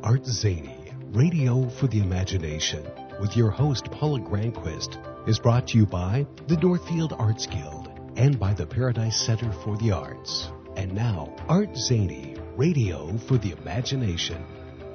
Art Zany, Radio for the Imagination, with your host Paula Granquist, is brought to you by the Northfield Arts Guild and by the Paradise Center for the Arts. And now, Art Zany, Radio for the Imagination.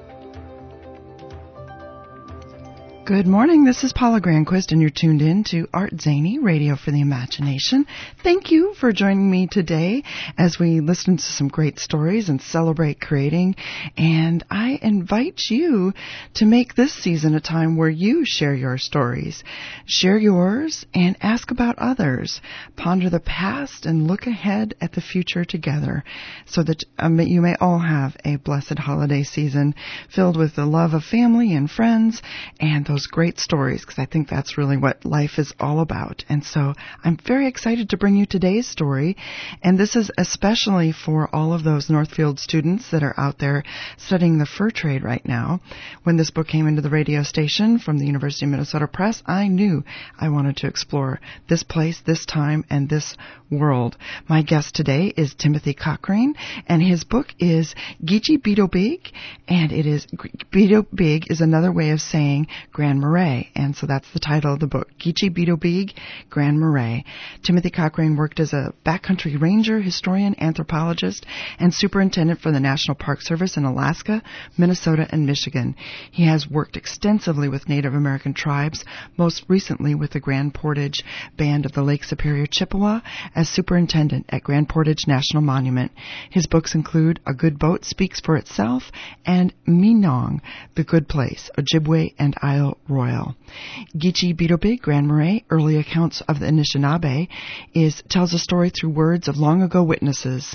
Good morning, this is Paula Granquist, and you're tuned in to Art Zany, Radio for the Imagination. Thank you for joining me today as we listen to some great stories and celebrate creating. And I invite you to make this season a time where you share your stories. Share yours and ask about others. Ponder the past and look ahead at the future together so that you may all have a blessed holiday season filled with the love of family and friends and those great stories, because I think that's really what life is all about. And so I'm very excited to bring you today's story, and this is especially for all of those Northfield students that are out there studying the fur trade right now. When this book came into the radio station from the University of Minnesota Press, I knew I wanted to explore this place, this time, and this world. My guest today is Timothy Cochrane, and his book is Geechee Beetle Big, and it is Beetle Big is another way of saying Grand Marais, and so that's the title of the book, Geechee Beetle Big, Grand Marais. Timothy Cochrane worked as a backcountry ranger, historian, anthropologist, and superintendent for the National Park Service in Alaska, Minnesota, and Michigan. He has worked extensively with Native American tribes, most recently with the Grand Portage Band of the Lake Superior Chippewa as superintendent at Grand Portage National Monument. His books include A Good Boat Speaks for Itself and Minong, The Good Place, Ojibwe and Isle Royal. Geechee Beetle Big, Grand Marais, Early Accounts of the Anishinaabe, tells a story through words of long ago witnesses.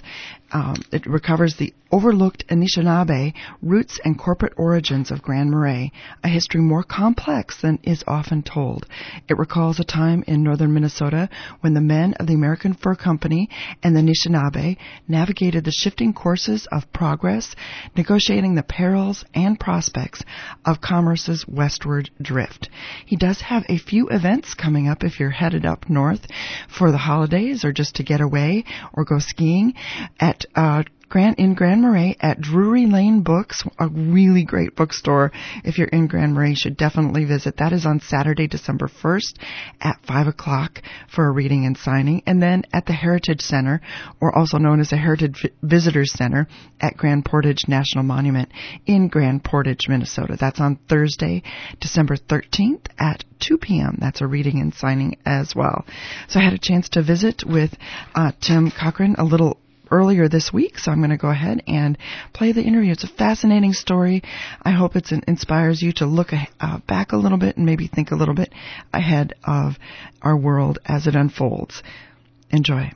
It recovers the overlooked Anishinaabe roots and corporate origins of Grand Marais, a history more complex than is often told. It recalls a time in northern Minnesota when the men of the American Fur Company and the Anishinaabe navigated the shifting courses of progress, negotiating the perils and prospects of commerce's westward drift. He does have a few events coming up if you're headed up north for the holidays or just to get away or go skiing at in Grand Marais at Drury Lane Books, a really great bookstore. If you're in Grand Marais, you should definitely visit. That is on Saturday, December 1st at 5 o'clock for a reading and signing. And then at the Heritage Center, or also known as the Heritage Visitors Center at Grand Portage National Monument in Grand Portage, Minnesota. That's on Thursday, December 13th at 2 p.m. That's a reading and signing as well. So I had a chance to visit with Tim Cochrane a little earlier this week, so I'm going to go ahead and play the interview. It's a fascinating story. I hope it inspires you to look back a little bit and maybe think a little bit ahead of our world as it unfolds. Enjoy.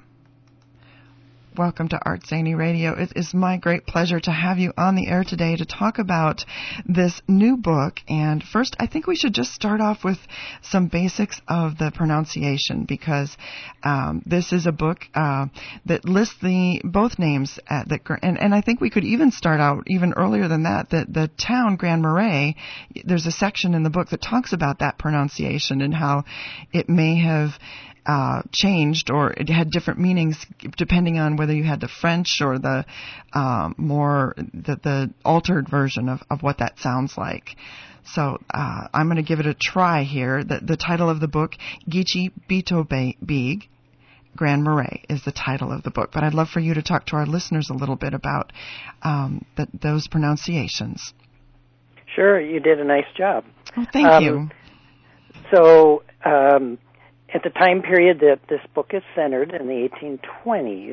Welcome to Art Zany Radio. It is my great pleasure to have you on the air today to talk about this new book. And first, I think we should just start off with some basics of the pronunciation, because this is a book that lists both names. And I think we could even start out even earlier than that. The town Grand Marais, there's a section in the book that talks about that pronunciation and how it may have changed, or it had different meanings depending on whether you had the French or the the altered version of what that sounds like. So I'm going to give it a try here. The title of the book, Geechee Beetle Big, Grand Marais, is the title of the book. But I'd love for you to talk to our listeners a little bit about those pronunciations. Sure, you did a nice job. Oh, thank you. So, at the time period that this book is centered, in the 1820s,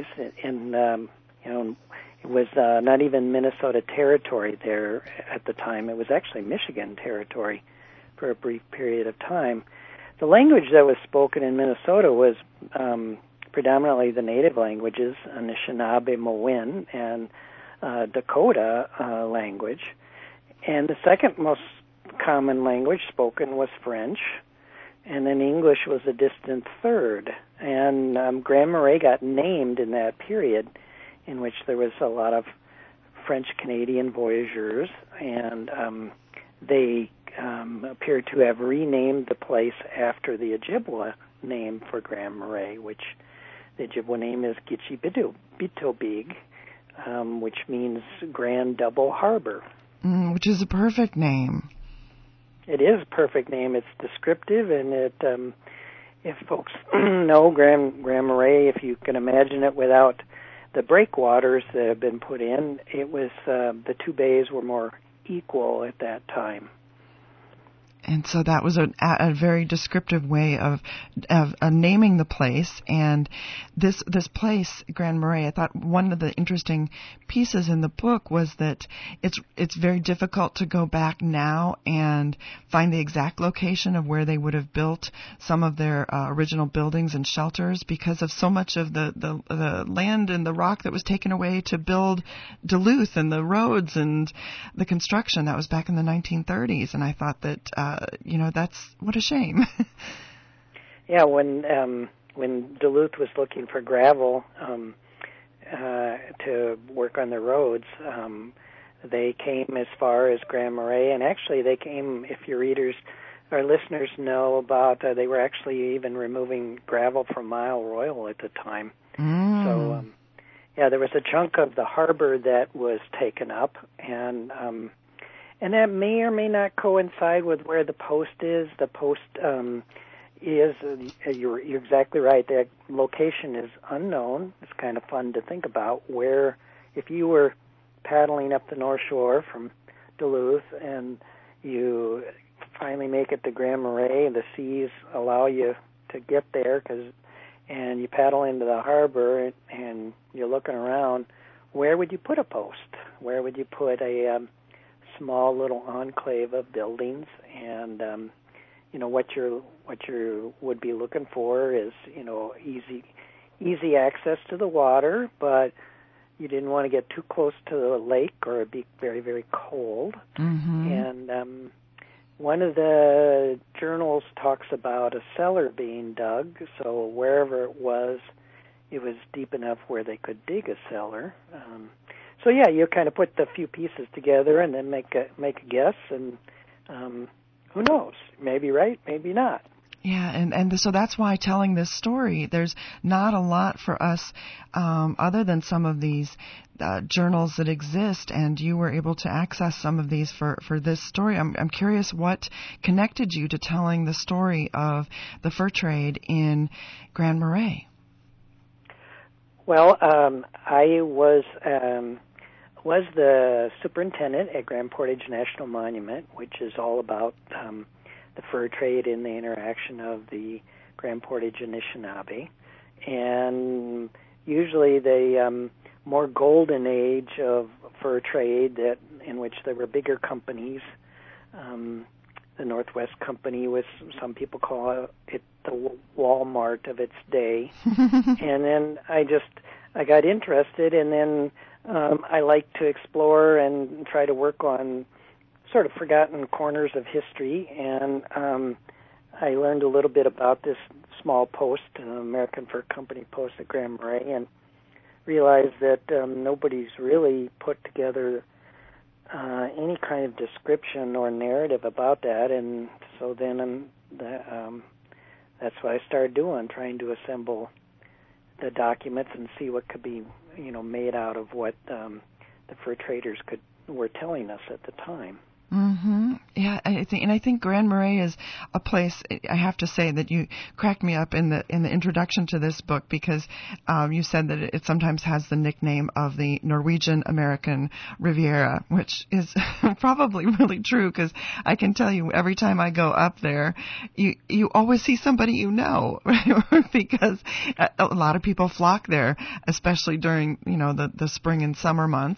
it was not even Minnesota territory there at the time. It was actually Michigan territory for a brief period of time. The language that was spoken in Minnesota was predominantly the native languages, Anishinaabe, Mowin, and Dakota language. And the second most common language spoken was French. And then English was a distant third. And Grand Marais got named in that period in which there was a lot of French-Canadian voyageurs, and they appear to have renamed the place after the Ojibwa name for Grand Marais, which the Ojibwa name is Geechee Beetle Big, which means Grand Double Harbor. Which is a perfect name. It is a perfect name. It's descriptive, and if folks know Grand Marais, if you can imagine it without the breakwaters that have been put in, it was the two bays were more equal at that time. And so that was a very descriptive way of naming the place. And this place, Grand Marais, I thought one of the interesting pieces in the book was that it's very difficult to go back now and find the exact location of where they would have built some of their original buildings and shelters because of so much of the land and the rock that was taken away to build Duluth and the roads and the construction. That was back in the 1930s. And I thought that that's what a shame. Yeah, when Duluth was looking for gravel to work on the roads, they came as far as Grand Marais, and actually they came, if your readers or listeners know about, they were actually even removing gravel from Mile Royal at the time. So, there was a chunk of the harbor that was taken up, and that may or may not coincide with where the post is. The post is, you're exactly right, that location is unknown. It's kind of fun to think about where, if you were paddling up the North Shore from Duluth and you finally make it to Grand Marais, the seas allow you to get there, and you paddle into the harbor and you're looking around, where would you put a post? Where would you put a small little enclave of buildings? And what you would be looking for is easy access to the water, but you didn't want to get too close to the lake or it'd be very, very cold. And one of the journals talks about a cellar being dug, so wherever it was deep enough where they could dig a cellar. So you kind of put the few pieces together and then make a guess, and who knows? Maybe right, maybe not. Yeah, and so that's why telling this story, there's not a lot for us other than some of these journals that exist, and you were able to access some of these for this story. I'm curious what connected you to telling the story of the fur trade in Grand Marais. Well, I was the superintendent at Grand Portage National Monument, which is all about the fur trade and the interaction of the Grand Portage Anishinaabe. And usually the more golden age of fur trade, in which there were bigger companies, the Northwest Company was, some people call it the Walmart of its day. And then I got interested, and then I like to explore and try to work on sort of forgotten corners of history, and I learned a little bit about this small post, American Fur Company post at Grand Marais, and realized that nobody's really put together any kind of description or narrative about that, and so then that's what I started doing, trying to assemble the documents and see what could be, made out of what the fur traders were telling us at the time. Yeah, I think Grand Marais is a place. I have to say that you cracked me up in the introduction to this book, because you said that it sometimes has the nickname of the Norwegian American Riviera, which is probably really true, because I can tell you every time I go up there, you always see somebody because a lot of people flock there, especially during the spring and summer months.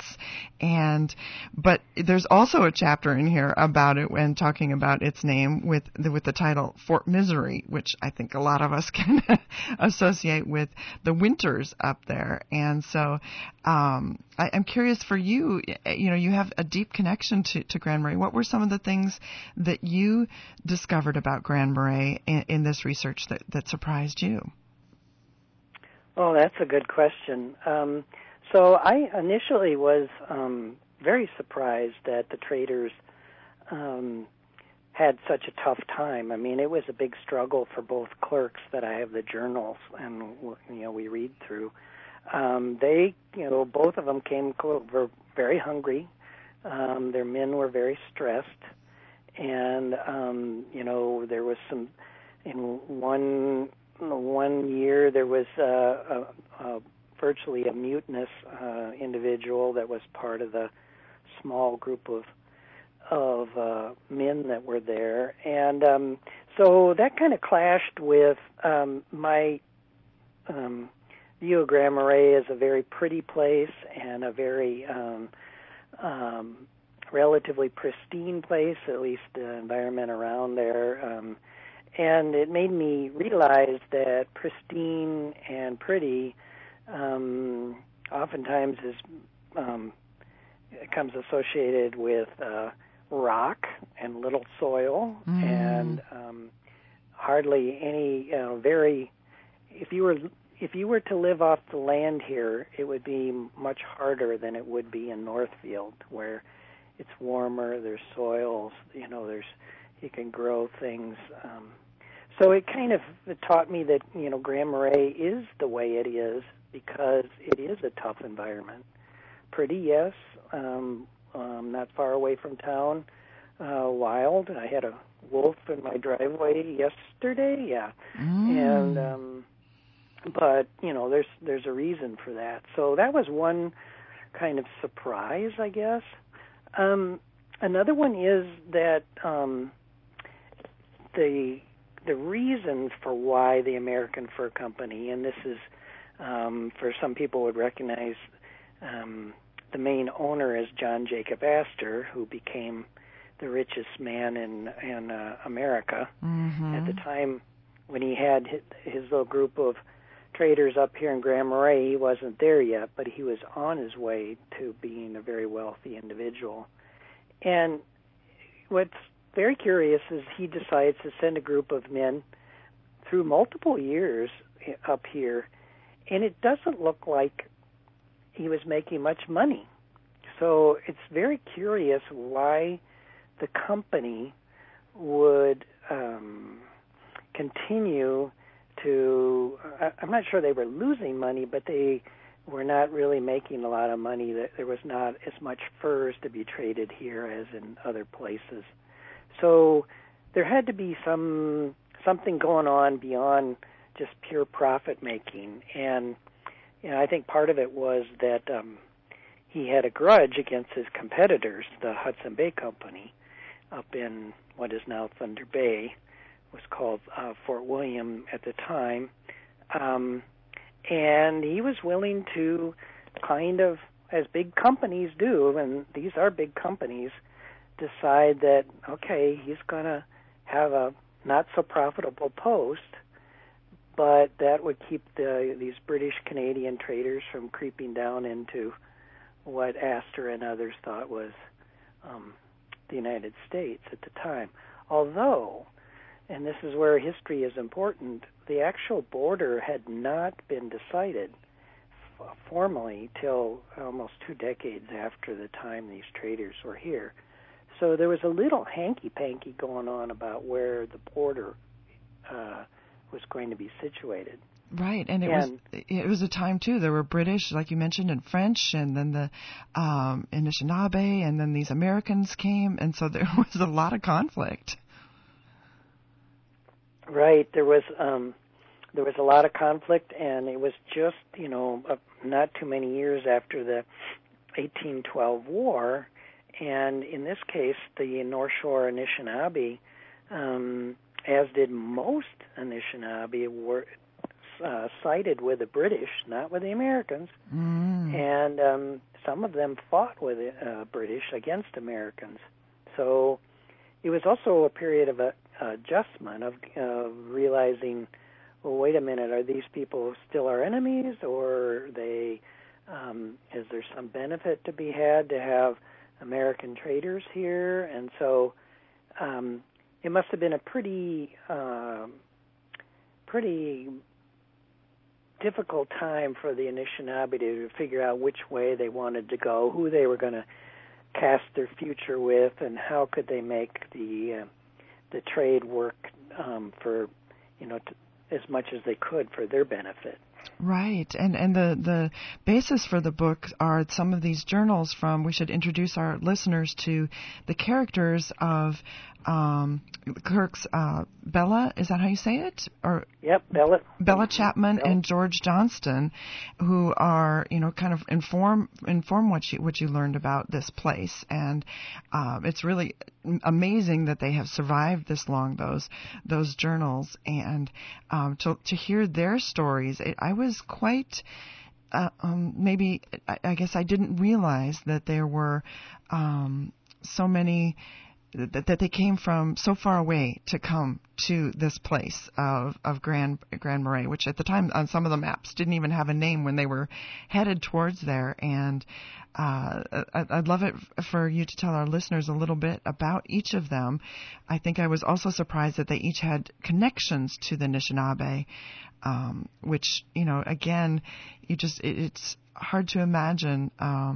But there's also a chapter in here about it when talking about its name with the title Fort Misery, which I think a lot of us can associate with the winters up there. And so I'm curious for you, you have a deep connection to Grand Marais. What were some of the things that you discovered about Grand Marais in this research that surprised you? Oh, that's a good question. So I initially was very surprised that the traders had such a tough time. I mean, it was a big struggle for both clerks that I have the journals and we read through. They, both of them were very hungry. Their men were very stressed, and there was some. In one year, there was virtually a mutinous individual that was part of the small group of men that were there, and so that kind of clashed with my view of Grand Marais as a very pretty place and a very relatively pristine place, at least the environment around there. And it made me realize that pristine and pretty oftentimes comes associated with rock and little soil, and hardly any very. If you were to live off the land here, it would be much harder than it would be in Northfield, where it's warmer. There's soils. You can grow things. So it kind of taught me that Grand Marais is the way it is because it is a tough environment. Pretty, yes. Not far away from town. Wild. I had a wolf in my driveway yesterday. Yeah, and but there's a reason for that. So that was one kind of surprise, I guess. Another one is that the reason for why the American Fur Company, and this is for some people would recognize the main owner is John Jacob Astor, who became the richest man in America. At the time when he had his little group of traders up here in Grand Marais, he wasn't there yet, but he was on his way to being a very wealthy individual. And what's very curious is he decides to send a group of men through multiple years up here, and it doesn't look like he was making much money. So it's very curious why the company would continue to, I'm not sure they were losing money, but they were not really making a lot of money. There was not as much furs to be traded here as in other places. So there had to be something going on beyond just pure profit making. And I think part of it was that he had a grudge against his competitors, the Hudson Bay Company, up in what is now Thunder Bay, was called Fort William at the time. And he was willing to kind of, as big companies do, and these are big companies, decide that, okay, he's going to have a not-so-profitable post, but that would keep these British-Canadian traders from creeping down into what Astor and others thought was the United States at the time. Although, and this is where history is important, the actual border had not been decided formally till almost 2 decades after the time these traders were here. So there was a little hanky-panky going on about where the border was going to be situated. Right, and it was a time too. There were British, like you mentioned, and French, and then the Anishinaabe, and then these Americans came, and so there was a lot of conflict. Right, there was a lot of conflict, and it was just not too many years after the 1812 war, and in this case, the North Shore Anishinaabe, as did most Anishinaabe, were sided with the British, not with the Americans, and some of them fought with the British against Americans. So it was also a period of adjustment, of realizing, well, wait a minute, are these people still our enemies, or are they? Is there some benefit to be had to have American traders here? And so it must have been a pretty difficult time for the Anishinaabe to figure out which way they wanted to go, who they were going to cast their future with, and how could they make the trade work for as much as they could for their benefit. Right, and the basis for the book are some of these journals from. We should introduce our listeners to the characters of Kirk's Bella. Is that how you say it? Or yep, Bella Chapman and George Johnston, who are kind of inform what you learned about this place, and it's really amazing that they have survived this long. Those journals, and to hear their stories, I was quite. Maybe I guess I didn't realize that there were so many that they came from so far away to come to this place of Grand Marais, which at the time on some of the maps didn't even have a name when they were headed towards there. And I'd love it for you to tell our listeners a little bit about each of them. I think I was also surprised that they each had connections to the Anishinaabe, which, again, it's hard to imagine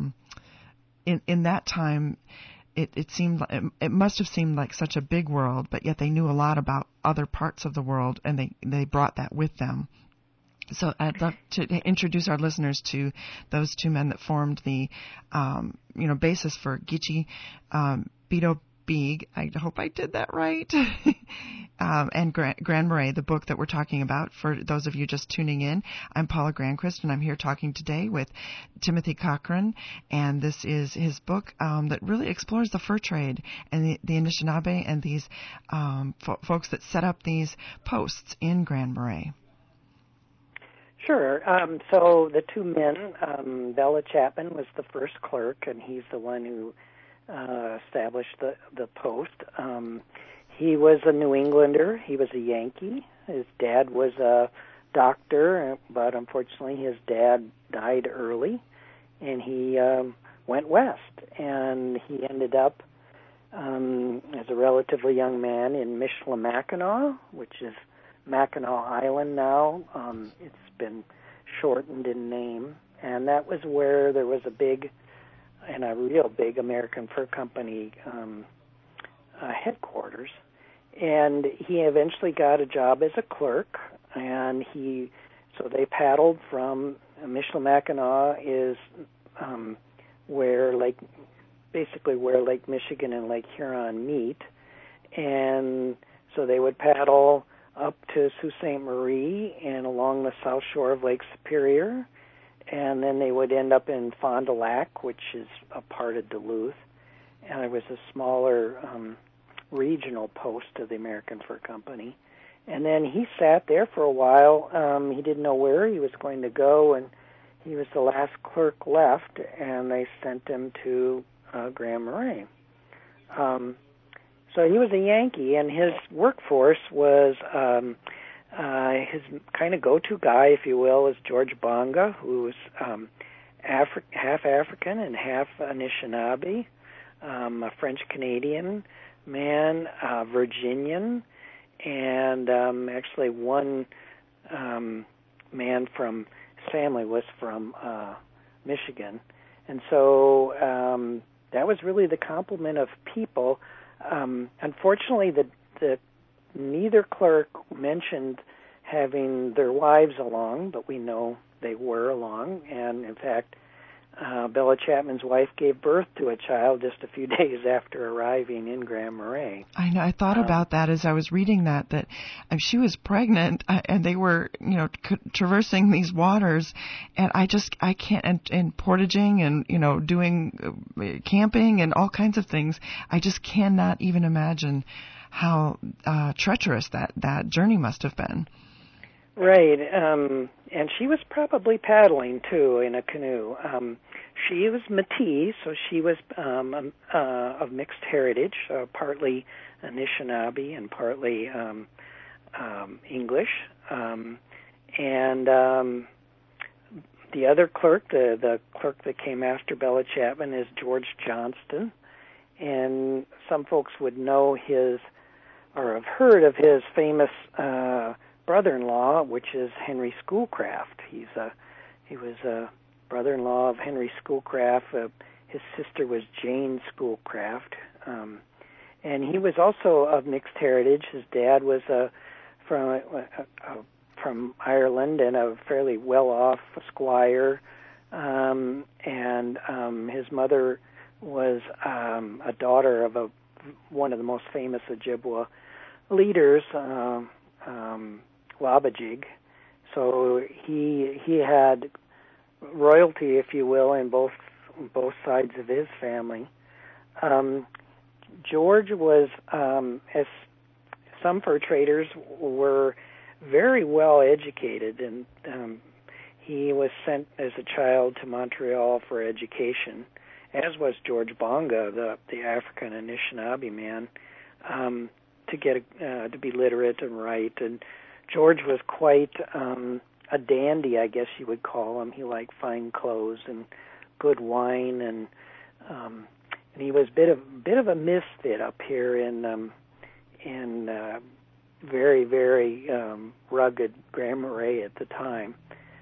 in that time. It must have seemed like such a big world, but yet they knew a lot about other parts of the world, and they brought that with them. So I'd love to introduce our listeners to those two men that formed the basis for Gitche Bito Beeg. I hope I did that right. And Grand Marais, the book that we're talking about. For those of you just tuning in, I'm Paula Granquist, and I'm here talking today with Timothy Cochran, and this is his book that really explores the fur trade and the Anishinaabe and these folks that set up these posts in Grand Marais. Sure. So the two men, Bella Chapman was the first clerk, and he's the one who established the post. He was a New Englander. He was a Yankee. His dad was a doctor, but unfortunately his dad died early, and he went west. And he ended up, as a relatively young man, in Michilimackinac, which is Mackinac Island now. It's been shortened in name. And that was where there was a real big American Fur Company headquarters. And he eventually got a job as a clerk, and so they paddled from Michilimackinac is where Lake Michigan and Lake Huron meet, and so they would paddle up to Sault Ste. Marie and along the south shore of Lake Superior, and then they would end up in Fond du Lac, which is a part of Duluth, and it was a smaller regional post of the American Fur Company. And then he sat there for a while. He didn't know where he was going to go, and he was the last clerk left, and they sent him to Grand Marais. So he was a Yankee, and his workforce was his kind of go-to guy, if you will, is George Bonga, who was half African and half Anishinaabe, a French-Canadian man, Virginian, and actually one man from his family was from Michigan. And so that was really the complement of people. Unfortunately, the neither clerk mentioned having their wives along, but we know they were along. And in fact, Bella Chapman's wife gave birth to a child just a few days after arriving in Grand Marais. I know. I thought about that as I was reading that she was pregnant, and they were, traversing these waters, and I can't, and portaging and, doing camping and all kinds of things. I just cannot even imagine how treacherous that journey must have been. Right, and she was probably paddling, too, in a canoe. She was Métis, so she was of mixed heritage, partly Anishinaabe and partly English. And the other clerk, the clerk that came after Bella Chapman, is George Johnston. And some folks would know or have heard of his famous brother-in-law, which is Henry Schoolcraft. He was a brother-in-law of Henry Schoolcraft. His sister was Jane Schoolcraft, and he was also of mixed heritage. His dad was from from Ireland and a fairly well-off squire, and his mother was a daughter of one of the most famous Ojibwa leaders, Wabajig. So he had royalty, if you will, in both sides of his family. George was, as some fur traders were, very well educated, and he was sent as a child to Montreal for education, as was George Bonga, the African Anishinaabe man, to get to be literate and write. And George was quite a dandy, I guess you would call him. He liked fine clothes and good wine, and he was a bit of a misfit up here in very, very rugged Grand Marais at the time.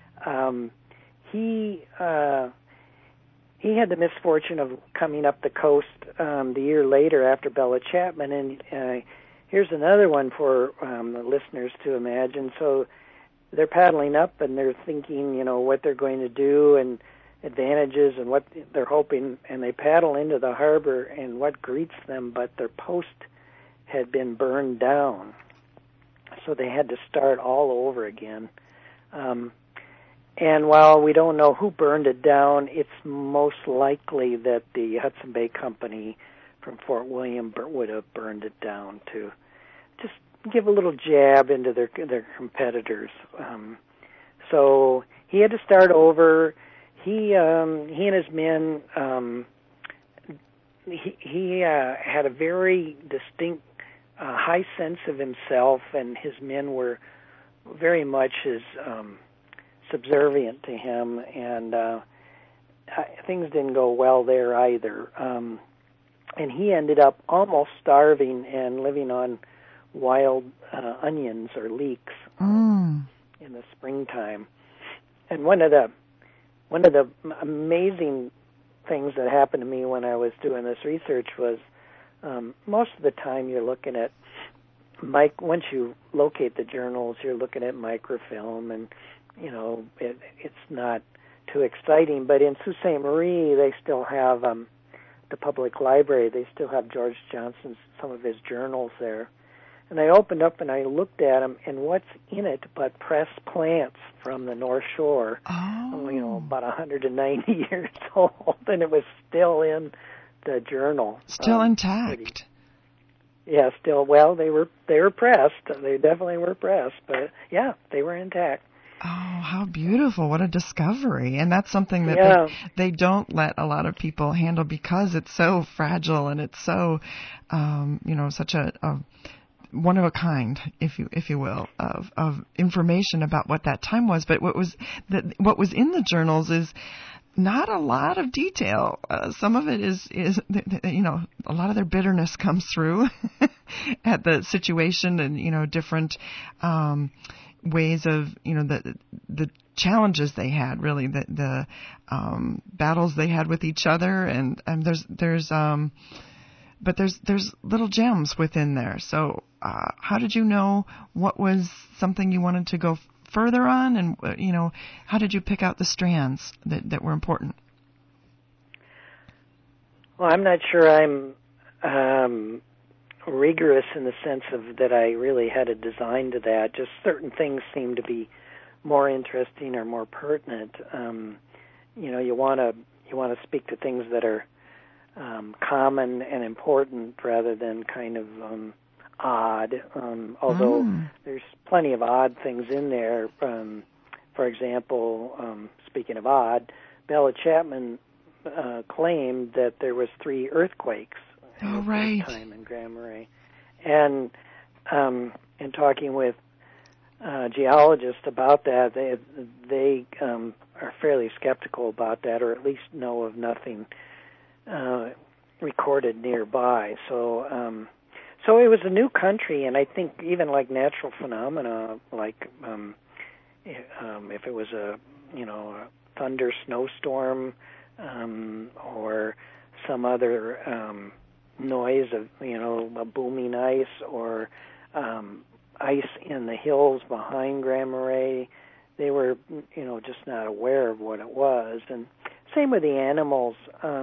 He had the misfortune of coming up the coast the year later after Bella Chapman, and here's another one for the listeners to imagine. So they're paddling up and they're thinking, what they're going to do and advantages and what they're hoping, and they paddle into the harbor, and what greets them but their post had been burned down. So they had to start all over again. And while we don't know who burned it down, it's most likely that the Hudson Bay Company from Fort William would have burned it down to just give a little jab into their competitors. So he had to start over. He and his men, he had a very distinct, high sense of himself, and his men were very much subservient to him, and things didn't go well there either. And he ended up almost starving and living on wild onions or leeks in the springtime. And one of the amazing things that happened to me when I was doing this research was most of the time you're looking at once you locate the journals, you're looking at microfilm, and it's not too exciting. But in Sault Ste. Marie, they still have the public library. They still have George Johnson's, some of his journals there. And I opened up and I looked at them, and what's in it but pressed plants from the North Shore, about 190 years old, and it was still in the journal. Still intact. Yeah, still. Well, they were pressed. They definitely were pressed, but yeah, they were intact. Oh, how beautiful. What a discovery. And that's something that they don't let a lot of people handle because it's so fragile and it's so, such a one of a kind, if you will, of information about what that time was. But what was in the journals is not a lot of detail. Some of it is a lot of their bitterness comes through at the situation and different ways of the challenges they had, really the battles they had with each other, and but there's little gems within there. So how did you know what was something you wanted to go further on, and how did you pick out the strands that were important? Well, I'm not sure I'm rigorous in the sense of that I really had a design to that. Just certain things seem to be more interesting or more pertinent. You want to speak to things that are common and important rather than kind of odd. Although there's plenty of odd things in there. For example, speaking of odd, Bella Chapman claimed that there was 3 earthquakes at that time in Grand Marais, and in talking with geologists about that, they are fairly skeptical about that, or at least know of nothing recorded nearby. So it was a new country, and I think even like natural phenomena, like if it was a thunder snowstorm or some other noise of a booming ice or ice in the hills behind Grand Marais. They were, just not aware of what it was. And same with the animals.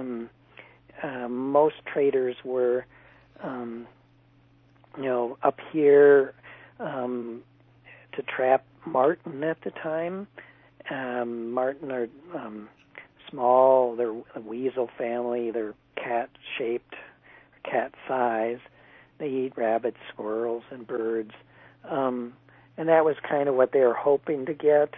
Most traders were, up here to trap marten at the time. Marten are small. They're a weasel family. They're cat-shaped, cat size. They eat rabbits, squirrels, and birds. And that was kind of what they were hoping to get.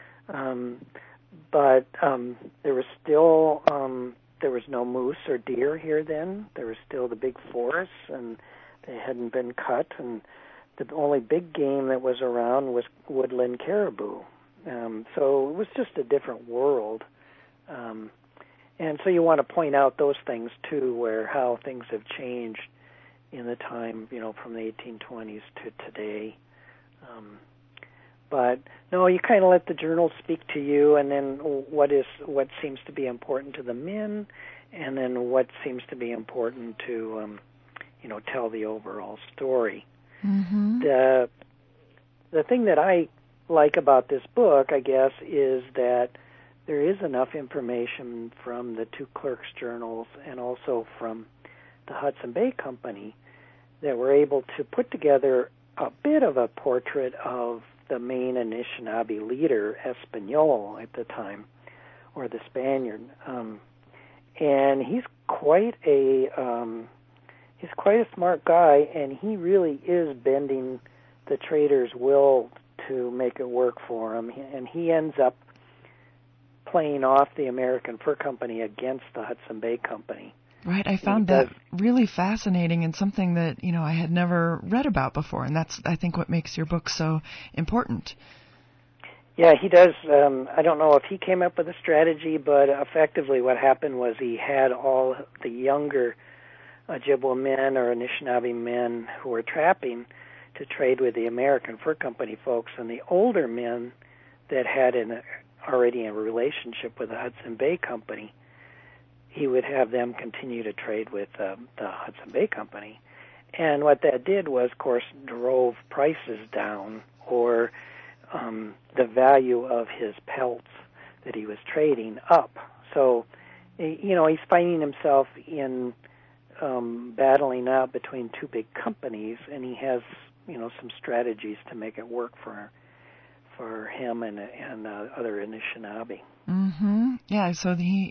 But there was still there was no moose or deer here then. There was still the big forests, and they hadn't been cut. And the only big game that was around was woodland caribou. So it was just a different world. And so you want to point out those things, too, how things have changed in the time, from the 1820s to today. But no, you kind of let the journal speak to you, and then what seems to be important to the men, and then what seems to be important to, tell the overall story. Mm-hmm. The thing that I like about this book, I guess, is that there is enough information from the two clerks' journals and also from the Hudson Bay Company that we're able to put together a bit of a portrait of the main Anishinaabe leader, Espanol, at the time, or the Spaniard. And he's quite a smart guy, and he really is bending the trader's will to make it work for him. And he ends up playing off the American Fur Company against the Hudson Bay Company. Right, I found that really fascinating and something that, I had never read about before, and that's, I think, what makes your book so important. Yeah, he does. I don't know if he came up with a strategy, but effectively what happened was he had all the younger Ojibwa men or Anishinaabe men who were trapping to trade with the American Fur Company folks, and the older men that had already a relationship with the Hudson Bay Company, he would have them continue to trade with the Hudson Bay Company. And what that did was, of course, drove prices down, or the value of his pelts that he was trading up. So, he's finding himself in battling out between two big companies, and he has, some strategies to make it work for him and other Anishinaabe. Mm-hmm. Yeah, so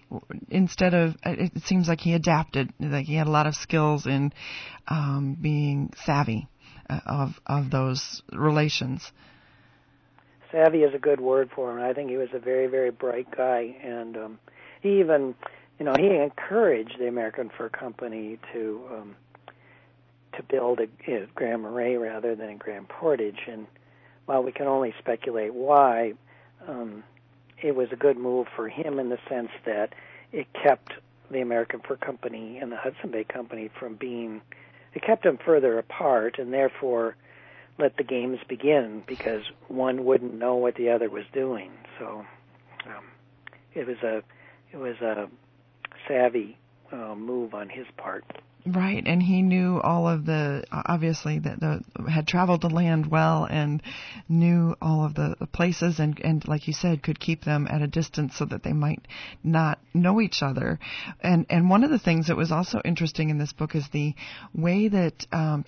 it seems like he adapted, like he had a lot of skills in being savvy of those relations. Savvy is a good word for him. I think he was a very, very bright guy, and he even, he encouraged the American Fur Company to build a Grand Marais rather than a Grand Portage, and while we can only speculate why, it was a good move for him in the sense that it kept the American Fur Company and the Hudson Bay Company it kept them further apart, and therefore let the games begin, because one wouldn't know what the other was doing. So it was a savvy move on his part. Right, and he knew all of obviously had traveled the land well and knew all of the places and like you said, could keep them at a distance so that they might not know each other. And one of the things that was also interesting in this book is the way that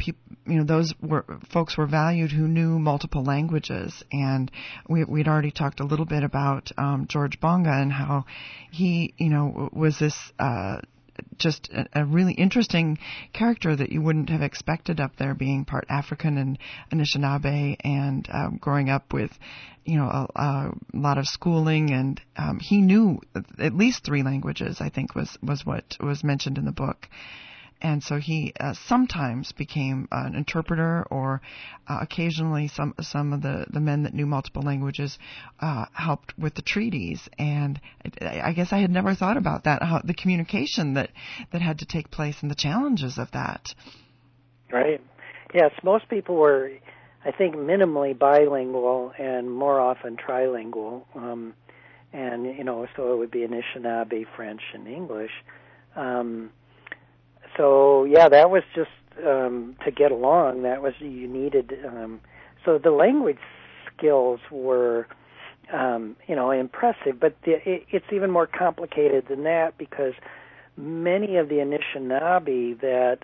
folks were valued who knew multiple languages. And we'd already talked a little bit about George Bonga and how he, was this just a really interesting character that you wouldn't have expected up there, being part African and Anishinaabe, and growing up with, a lot of schooling, and he knew at least 3 languages, I think was what was mentioned in the book. And so he sometimes became an interpreter, or occasionally some of the men that knew multiple languages helped with the treaties. And I guess I had never thought about that, how the communication that had to take place and the challenges of that. Right. Yes, most people were, I think, minimally bilingual and more often trilingual. So it would be Anishinaabe, French, and English. So, yeah, that was just to get along. You needed so the language skills were, impressive, but it's even more complicated than that, because many of the Anishinaabe that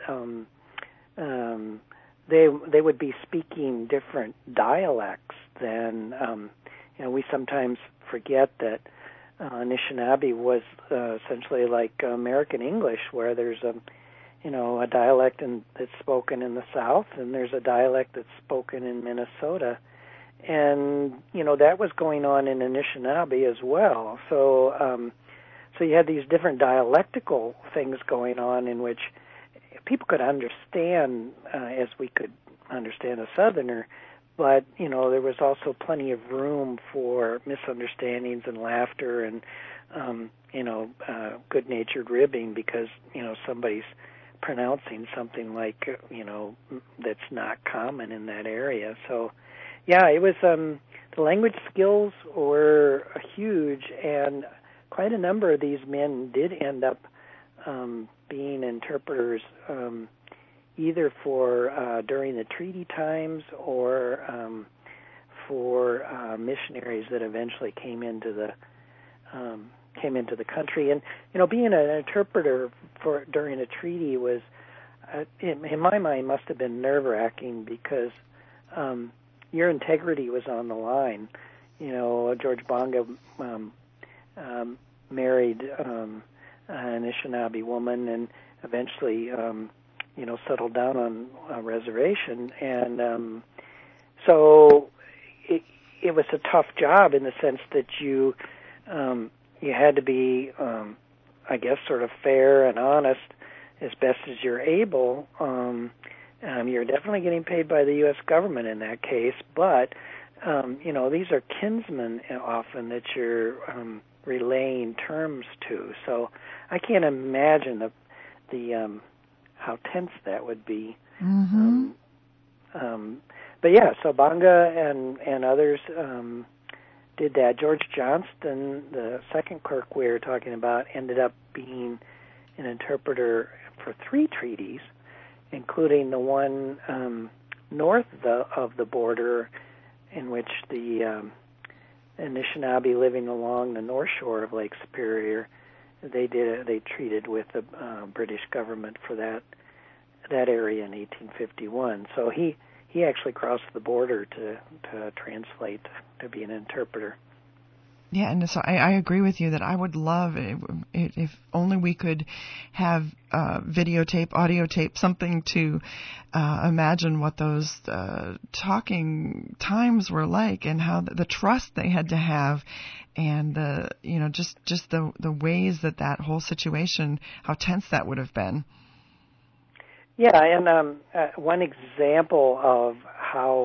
they would be speaking different dialects than we sometimes forget that Anishinaabe was essentially like American English, where there's a dialect that's spoken in the South, and there's a dialect that's spoken in Minnesota. And, that was going on in Anishinaabe as well. So you had these different dialectical things going on in which people could understand as we could understand a Southerner, but, there was also plenty of room for misunderstandings and laughter and, good-natured ribbing because, somebody's pronouncing something like, that's not common in that area. So, yeah, it was, the language skills were huge, and quite a number of these men did end up being interpreters, either for during the treaty times or for missionaries that eventually came into the country. And being an interpreter for during a treaty was, in my mind, must have been nerve-wracking, because your integrity was on the line. George Bonga married an Anishinaabe woman, and eventually, settled down on a reservation. And so it was a tough job in the sense that you had to be, I guess, sort of fair and honest as best as you're able. You're definitely getting paid by the U.S. government in that case, but these are kinsmen often that you're relaying terms to. So I can't imagine the how tense that would be. Mm-hmm. But yeah, so Bonga and others did that. George Johnston, the second clerk we were talking about, ended up being an interpreter for 3 treaties, including the one north of the border, in which the Anishinaabe living along the north shore of Lake Superior, they treated with the British government for that area in 1851. So he actually crossed the border to translate, to be an interpreter. Yeah, and so I agree with you that I would love it if only we could have videotape, audio tape, something to imagine what those talking times were like, and how the trust they had to have, and just the ways that whole situation, how tense that would have been. Yeah, and one example of how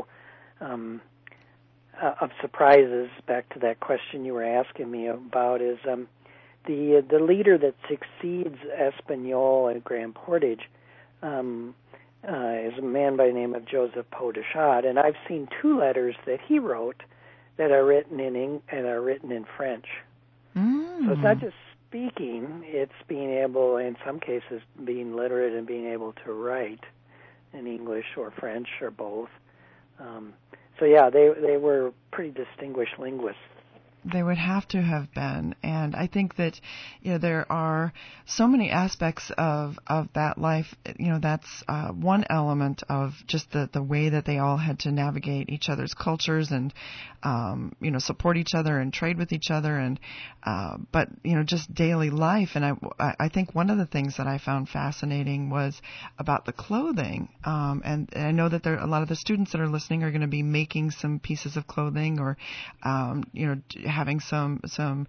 of surprises, back to that question you were asking me about, is the leader that succeeds Espanol at Grand Portage is a man by the name of Joseph Pau-Deschat, and I've seen 2 letters that he wrote that are written in French. So it's not just speaking; it's being able, in some cases, being literate and being able to write in English or French or both. So yeah, they were pretty distinguished linguists. They would have to have been, and I think that there are so many aspects of that life. That's one element of just the way that they all had to navigate each other's cultures and support each other and trade with each other, and but just daily life. And I think one of the things that I found fascinating was about the clothing, and I know that a lot of the students that are listening are going to be making some pieces of clothing, or having some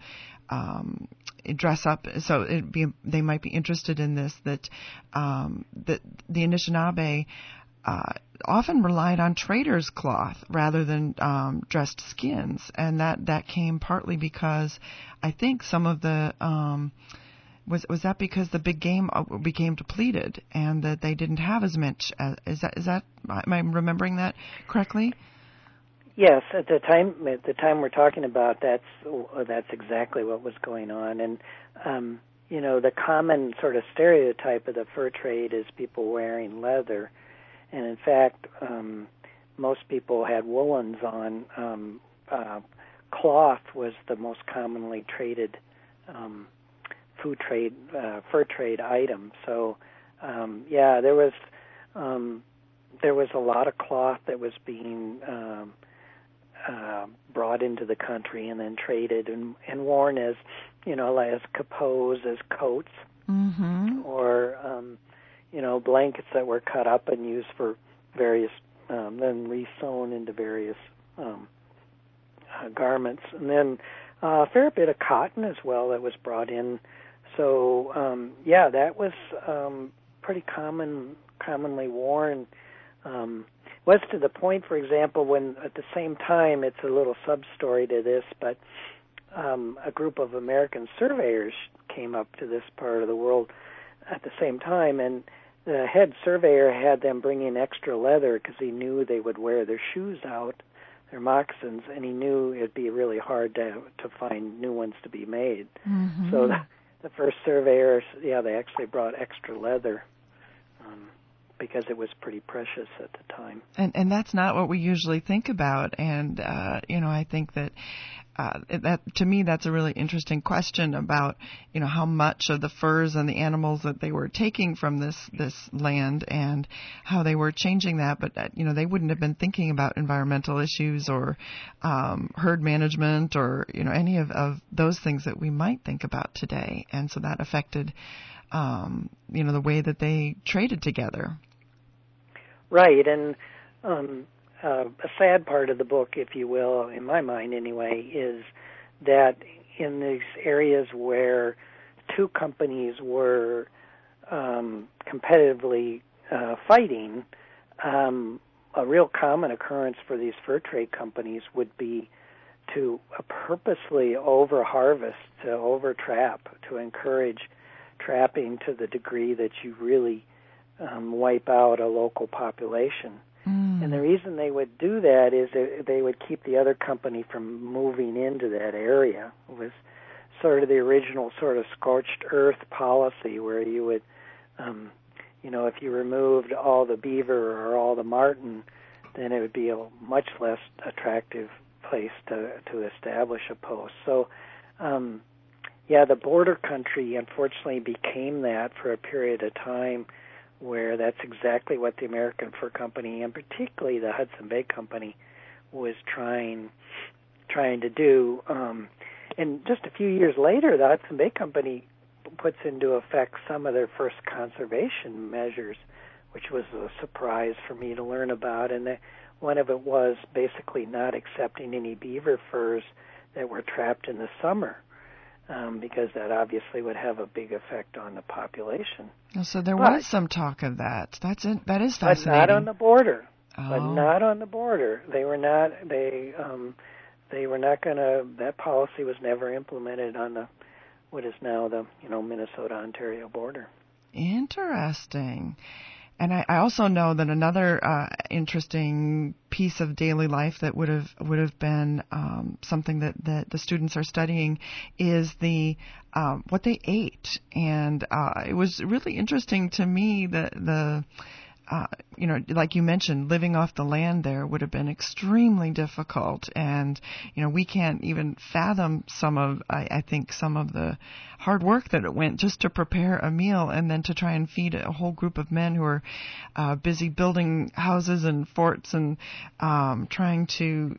dress up, so they might be interested in this. That the Anishinaabe often relied on traders' cloth rather than dressed skins, and that came partly because I think some of the was that because the big game became depleted and that they didn't have as much. Is that am I remembering that correctly? Yes, at the time we're talking about, that's exactly what was going on. And the common sort of stereotype of the fur trade is people wearing leather, and in fact, most people had woolens on. Cloth was the most commonly traded fur trade item. So, there was a lot of cloth that was being brought into the country and then traded and worn as, as kapoos, as coats, or blankets that were cut up and used for various, then resewn into various garments, and then a fair bit of cotton as well that was brought in. So that was pretty commonly worn. Was to the point, for example, when at the same time, it's a little sub-story to this, but a group of American surveyors came up to this part of the world at the same time, and the head surveyor had them bring in extra leather because he knew they would wear their shoes out, their moccasins, and he knew it'd be really hard to find new ones to be made. Mm-hmm. So the first surveyors, they actually brought extra leather because it was pretty precious at the time. And that's not what we usually think about. And I think that that to me that's a really interesting question about how much of the furs and the animals that they were taking from this land and how they were changing that. But they wouldn't have been thinking about environmental issues or herd management or any of those things that we might think about today. And so that affected the way that they traded together. Right, and a sad part of the book, if you will, in my mind anyway, is that in these areas where two companies were competitively fighting, a real common occurrence for these fur trade companies would be to purposely over-harvest, to over-trap, to encourage trapping to the degree that you really wipe out a local population. And the reason they would do that is they would keep the other company from moving into that area. It was sort of the original sort of scorched earth policy where you would, if you removed all the beaver or all the marten, then it would be a much less attractive place to establish a post. So, the border country unfortunately became that for a period of time, where that's exactly what the American Fur Company, and particularly the Hudson Bay Company, was trying to do. And just a few years later, the Hudson Bay Company puts into effect some of their first conservation measures, which was a surprise for me to learn about. And one of it was basically not accepting any beaver furs that were trapped in the summer. Because that obviously would have a big effect on the population. So there was some talk of that. That is fascinating. But not on the border. Oh. But not on the border. They were not. They were not going to. That policy was never implemented on what is now the Minnesota-Ontario border. Interesting. And I also know that another interesting piece of daily life that would have been something that the students are studying is the what they ate, and it was really interesting to me that the like you mentioned, living off the land there would have been extremely difficult, and we can't even fathom I think some of the hard work that it went just to prepare a meal and then to try and feed a whole group of men who are busy building houses and forts and trying to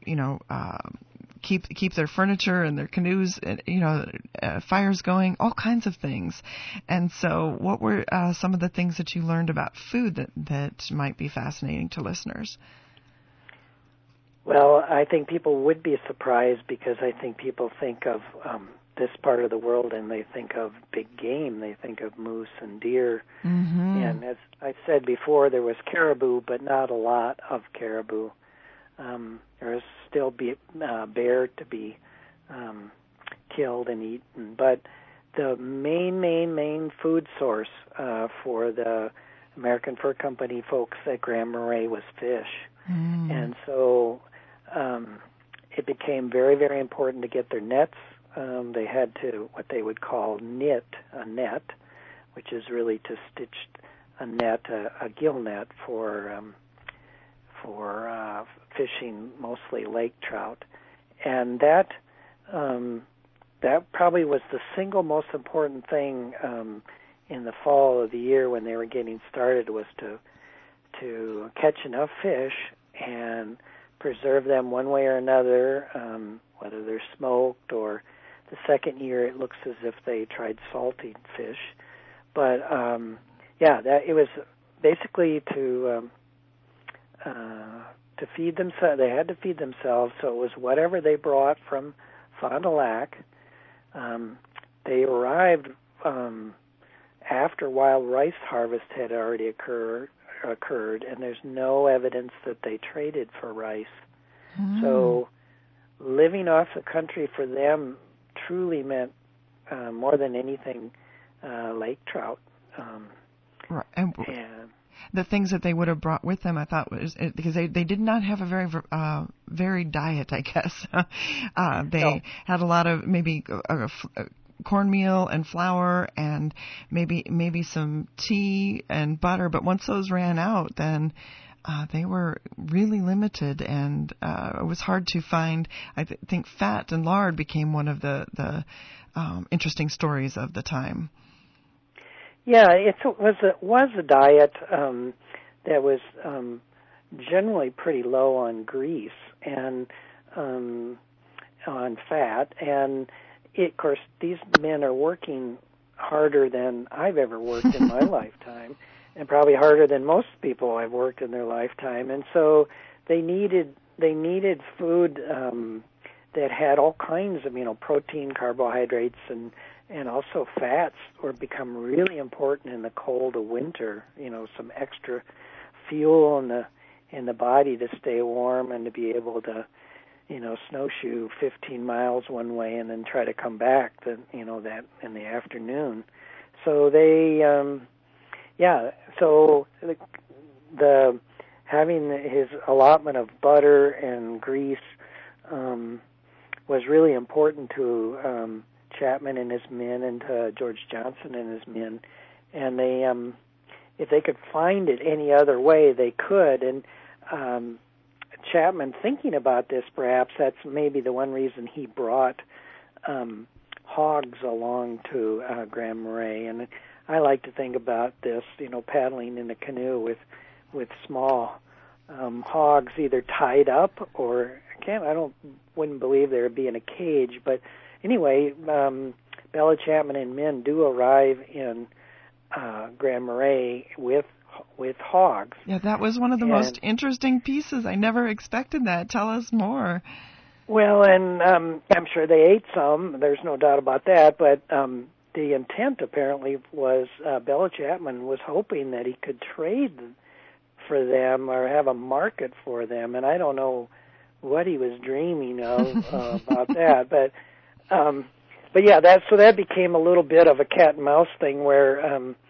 keep their furniture and their canoes, fires going, all kinds of things. And so what were some of the things that you learned about food that might be fascinating to listeners? Well, I think people would be surprised because I think people think of this part of the world and they think of big game. They think of moose and deer. Mm-hmm. And as I said before, there was caribou, but not a lot of caribou. There is still bear to be killed and eaten, but the main food source for the American Fur Company folks at Grand Marais was fish, and so it became very, very important to get their nets. They had to what they would call knit a net, which is really to stitch a net, a gill net for fishing mostly lake trout, and that probably was the single most important thing in the fall of the year when they were getting started, was to catch enough fish and preserve them one way or another, whether they're smoked, or the second year it looks as if they tried salting fish. But that it was basically to feed themselves. They had to feed themselves, so it was whatever they brought from Fond du Lac. They arrived after wild rice harvest had already occurred, and there's no evidence that they traded for rice. So living off the country for them truly meant more than anything lake trout. Right. And the things that they would have brought with them, I thought, was because they did not have a very varied diet, I guess. They had a lot of maybe cornmeal and flour and maybe some tea and butter, but once those ran out, then they were really limited, and it was hard to find. I think fat and lard became one of the interesting stories of the time. Yeah, it was a diet that was generally pretty low on grease and on fat, and of course these men are working harder than I've ever worked in my lifetime, and probably harder than most people I've worked in their lifetime, and so they needed food that had all kinds of protein, carbohydrates, and also fats were become really important in the cold of winter. Some extra fuel in the body to stay warm and to be able to, snowshoe 15 miles one way and then try to come back that in the afternoon. So they, so the having his allotment of butter and grease was really important to Chapman and his men, and to George Johnson and his men, and they, if they could find it any other way, they could. And Chapman, thinking about this, perhaps that's maybe the one reason he brought hogs along to Grand Marais. And I like to think about this, paddling in a canoe with small hogs, either tied up or wouldn't believe they would be in a cage, but. Anyway, Bella Chapman and men do arrive in Grand Marais with hogs. Yeah, that was one of the most interesting pieces. I never expected that. Tell us more. Well, and I'm sure they ate some. There's no doubt about that. But the intent apparently was Bella Chapman was hoping that he could trade for them or have a market for them. And I don't know what he was dreaming of about that, but yeah, that became a little bit of a cat and mouse thing where,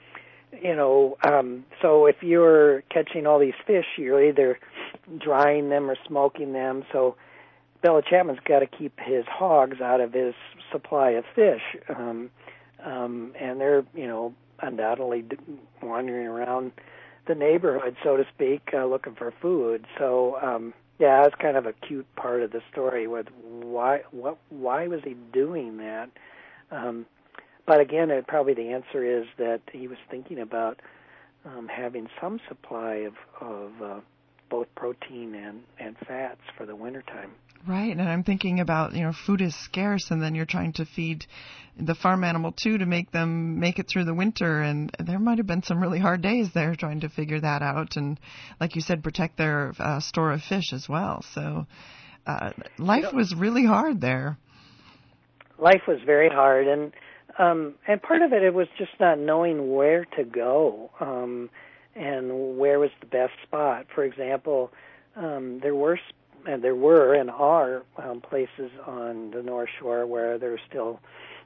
so if you're catching all these fish, you're either drying them or smoking them. So Bella Chapman's got to keep his hogs out of his supply of fish, and they're, undoubtedly wandering around the neighborhood, so to speak, looking for food. So, yeah, that's kind of a cute part of the story with why was he doing that? But again, probably the answer is that he was thinking about having some supply of both protein and fats for the wintertime. Right, and I'm thinking about, food is scarce, and then you're trying to feed the farm animal too to make them make it through the winter, and there might have been some really hard days there trying to figure that out, and like you said, protect their store of fish as well. So life was really hard there. Life was very hard, and part of it was just not knowing where to go and where was the best spot. For example, there were and are places on the North Shore where there's still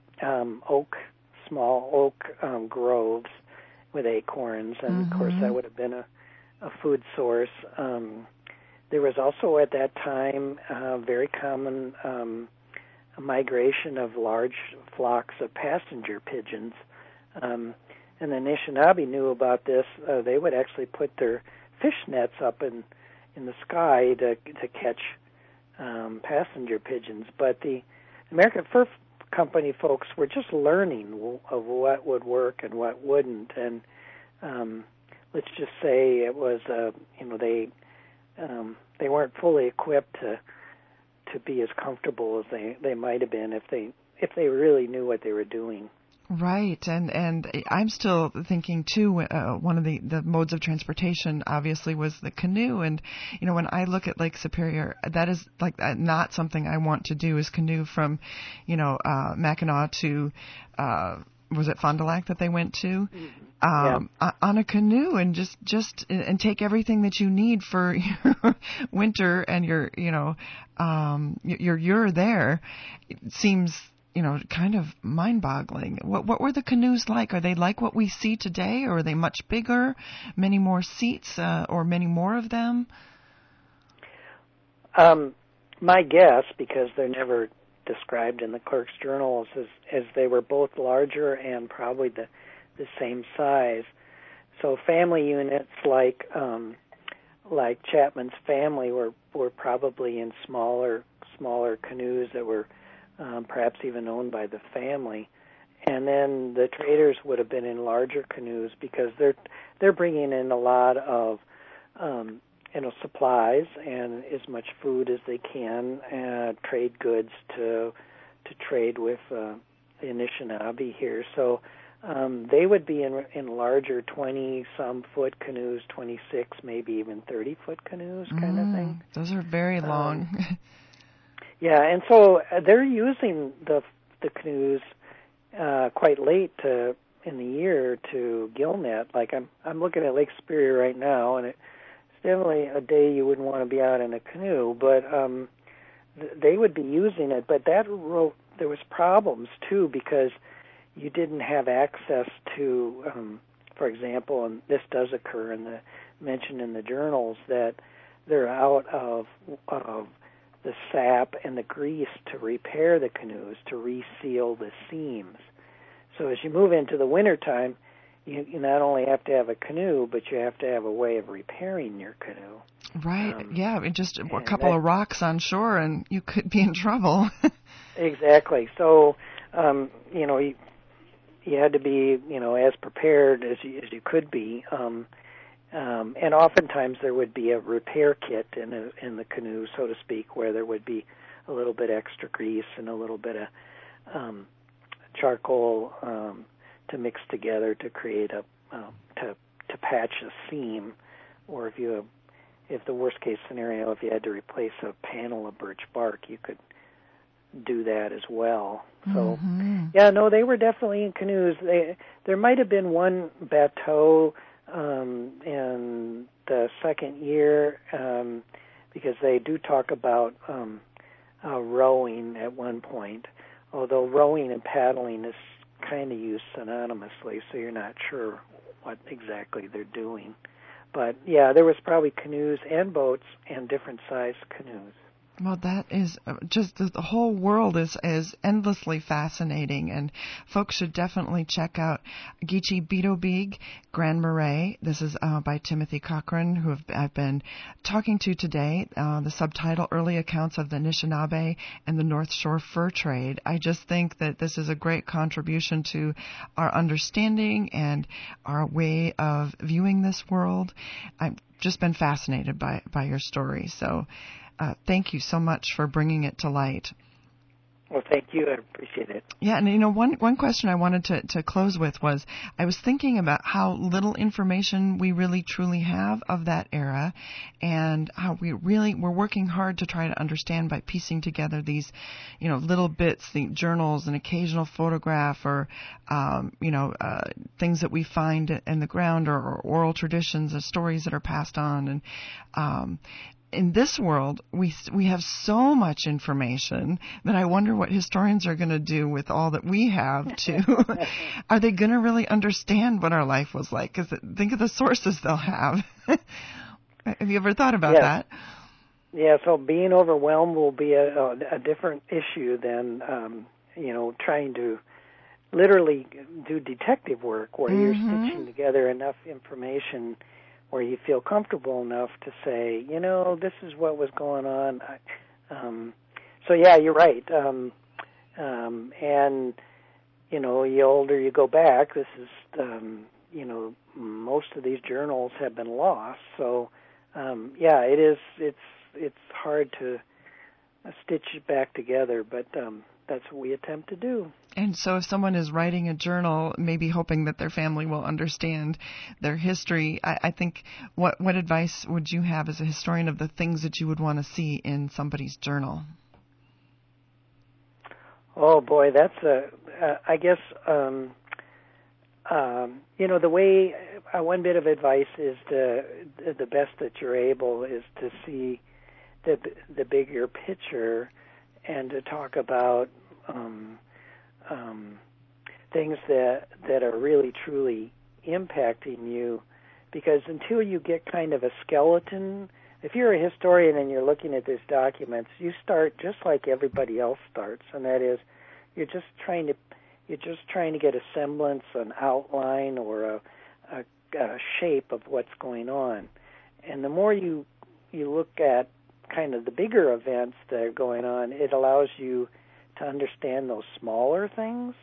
small oak groves with acorns, and of course that would have been a food source. There was also at that time very common migration of large flocks of passenger pigeons, and the Anishinaabe knew about this. They would actually put their fish nets up in in the sky to catch passenger pigeons. But the American Fur Company folks were just learning of what would work and what wouldn't, and let's just say it was they weren't fully equipped to be as comfortable as they might have been if they really knew what they were doing. Right, and I'm still thinking too. One of the modes of transportation obviously was the canoe, and when I look at Lake Superior, that is not something I want to do. Is canoe from, Mackinac to was it Fond du Lac that they went to, on a canoe, and just and take everything that you need for your winter and your you're there. It seems kind of mind-boggling. What were the canoes like? Are they like what we see today, or are they much bigger, many more seats, or many more of them? My guess, because they're never described in the Clerk's journals, is they were both larger and probably the same size. So family units like Chapman's family were probably in smaller canoes that were perhaps even owned by the family, and then the traders would have been in larger canoes because they're bringing in a lot of supplies and as much food as they can, trade goods to trade with the Anishinaabe here. So they would be in larger 20-some foot canoes, 26, maybe even 30-foot canoes, kind of thing. Those are very long. Yeah, and so they're using the canoes quite late in the year to gill net. Like I'm looking at Lake Superior right now, and it's definitely a day you wouldn't want to be out in a canoe, but they would be using it. But there was problems too, because you didn't have access to, for example, and this does occur mentioned in the journals, that they're out of the sap and the grease to repair the canoes, to reseal the seams. So as you move into the wintertime, you not only have to have a canoe, but you have to have a way of repairing your canoe. Right, and just a couple of rocks on shore and you could be in trouble. Exactly. So, you had to be, as prepared as you could be. And oftentimes there would be a repair kit in the canoe, so to speak, where there would be a little bit extra grease and a little bit of charcoal to mix together to create to patch a seam, or if the worst case scenario, if you had to replace a panel of birch bark, you could do that as well. So, they were definitely in canoes. There might have been one bateau in the second year, because they do talk about rowing at one point, although rowing and paddling is kind of used synonymously, so you're not sure what exactly they're doing. But, there was probably canoes and boats and different sized canoes. Well, that is just the whole world is endlessly fascinating, and folks should definitely check out Geechee Beetobeeg, Grand Marais. This is by Timothy Cochran, who I've been talking to today. The subtitle, Early Accounts of the Anishinaabe and the North Shore Fur Trade. I just think that this is a great contribution to our understanding and our way of viewing this world. I've just been fascinated by your story, so thank you so much for bringing it to light. Well, thank you. I appreciate it. Yeah, and one question I wanted to close with was, I was thinking about how little information we really truly have of that era, and how we're working hard to try to understand by piecing together these, little bits, the journals, an occasional photograph, or things that we find in the ground, or oral traditions, or stories that are passed on, and in this world, we have so much information that I wonder what historians are going to do with all that we have, too. Are they going to really understand what our life was like? Because think of the sources they'll have. Have you ever thought about that? Yeah, so being overwhelmed will be a different issue than, trying to literally do detective work where you're stitching together enough information where you feel comfortable enough to say, this is what was going on. So yeah, you're right. And the older you go back, this is, most of these journals have been lost. So, it is. It's hard to stitch it back together, but that's what we attempt to do. And so if someone is writing a journal, maybe hoping that their family will understand their history, I think, what advice would you have as a historian of the things that you would want to see in somebody's journal? Oh boy, that's I guess, the way, one bit of advice is the best that you're able is to see the bigger picture and to talk about things that are really truly impacting you, because until you get kind of a skeleton, if you're a historian and you're looking at these documents, you start just like everybody else starts, and that is you're just trying to get a semblance, an outline, or a shape of what's going on. And the more you look at kind of the bigger events that are going on, it allows you to understand those smaller things.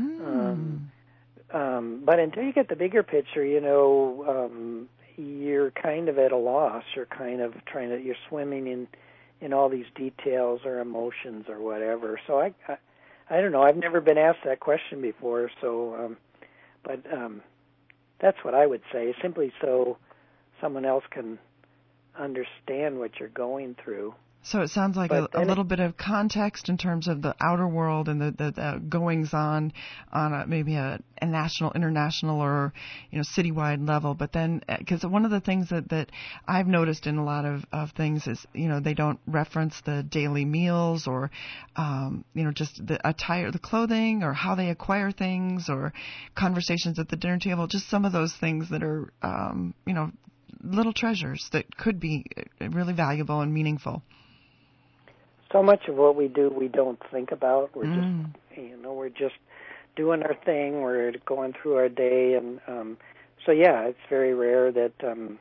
But until you get the bigger picture, you're kind of at a loss. You're kind of you're swimming in all these details or emotions or whatever. So I don't know. I've never been asked that question before. So, but that's what I would say, simply so someone else can understand what you're going through. So it sounds like a little bit of context in terms of the outer world and the goings on maybe a national, international, or citywide level. But then, because one of the things that I've noticed in a lot of things is they don't reference the daily meals or just the attire, the clothing, or how they acquire things, or conversations at the dinner table. Just some of those things that are little treasures that could be really valuable and meaningful. So much of what we do, we don't think about. We're we're just doing our thing. We're going through our day, and so it's very rare that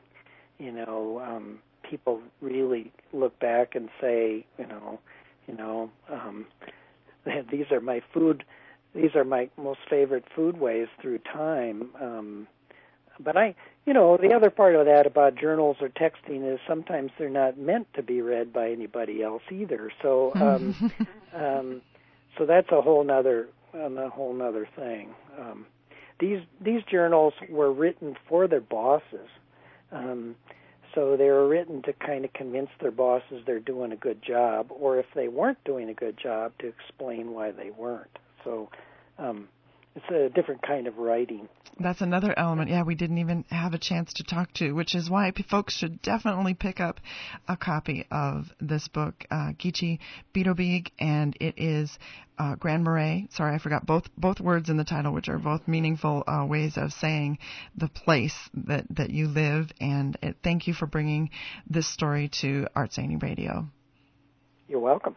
people really look back and say, these are my food. These are my most favorite food ways through time. But the other part of that about journals or texting is sometimes they're not meant to be read by anybody else either. So, so that's a whole nother thing. These journals were written for their bosses, so they were written to kind of convince their bosses they're doing a good job, or if they weren't doing a good job, to explain why they weren't. So. It's a different kind of writing. That's another element, we didn't even have a chance to talk to, which is why folks should definitely pick up a copy of this book, Geechee Beterbieг, and it is Grand Marais. Sorry, I forgot both words in the title, which are both meaningful ways of saying the place that you live. And thank you for bringing this story to Art Zany Radio. You're welcome.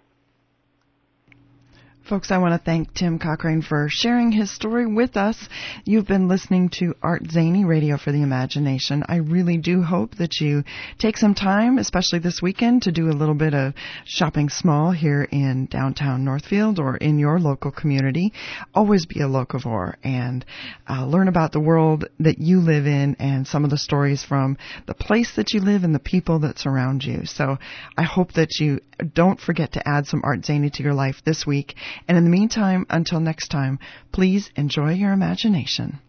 Folks, I want to thank Tim Cochrane for sharing his story with us. You've been listening to Art Zany, Radio for the Imagination. I really do hope that you take some time, especially this weekend, to do a little bit of shopping small here in downtown Northfield or in your local community. Always be a locavore and learn about the world that you live in and some of the stories from the place that you live and the people that surround you. So I hope that you don't forget to add some Art Zany to your life this week. And in the meantime, until next time, please enjoy your imagination.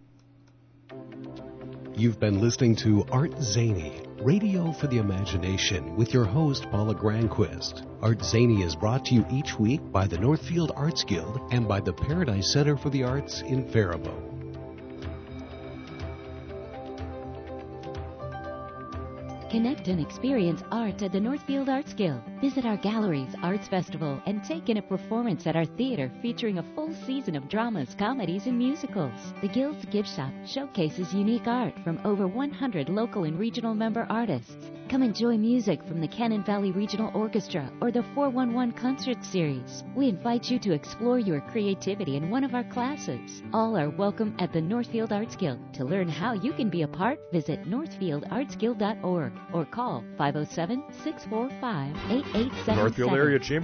You've been listening to Art Zany, Radio for the Imagination, with your host, Paula Granquist. Art Zany is brought to you each week by the Northfield Arts Guild and by the Paradise Center for the Arts in Faribault. Connect and experience art at the Northfield Arts Guild. Visit our galleries, arts festival, and take in a performance at our theater featuring a full season of dramas, comedies, and musicals. The Guild's gift shop showcases unique art from over 100 local and regional member artists. Come enjoy music from the Cannon Valley Regional Orchestra or the 411 Concert Series. We invite you to explore your creativity in one of our classes. All are welcome at the Northfield Arts Guild. To learn how you can be a part, visit northfieldartsguild.org or call 507-645-8877. Northfield Area Chamber